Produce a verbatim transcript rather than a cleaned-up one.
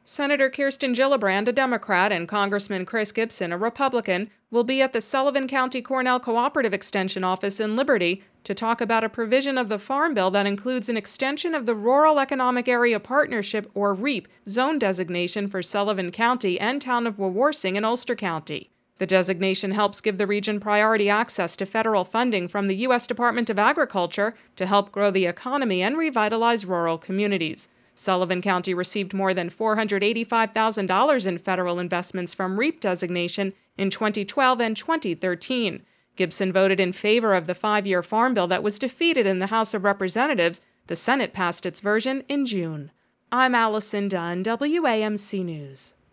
Senator Kirsten Gillibrand, a Democrat, and Congressman Chris Gibson, a Republican, will be at the Sullivan County Cornell Cooperative Extension Office in Liberty to talk about a provision of the Farm Bill that includes an extension of the Rural Economic Area Partnership, or REAP, zone designation for Sullivan County and town of Wawarsing in Ulster County. The designation helps give the region priority access to federal funding from the U S Department of Agriculture to help grow the economy and revitalize rural communities. Sullivan County received more than four hundred eighty-five thousand dollars in federal investments from REAP designation in twenty twelve and twenty thirteen. Gibson voted in favor of the five-year farm bill that was defeated in the House of Representatives. The Senate passed its version in June. I'm Allison Dunn, W A M C News.